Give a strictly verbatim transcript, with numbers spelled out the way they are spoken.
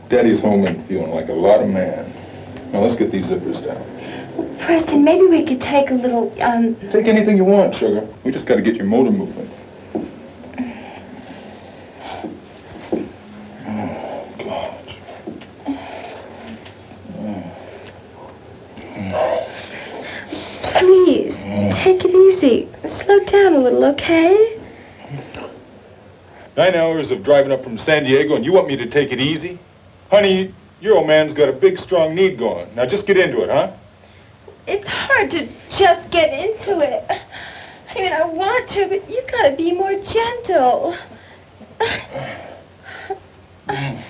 Daddy's home and feeling like a lot of man. Now, let's get these zippers down. Preston, maybe we could take a little, um... Take anything you want, sugar. We just got to get your motor moving. Oh, God. Please, take it easy. Slow down a little, okay? Nine hours of driving up from San Diego, and you want me to take it easy? Honey, your old man's got a big, strong need going. Now, just get into it, huh? It's hard to just get into it. I mean, I want to, but you gotta be more gentle.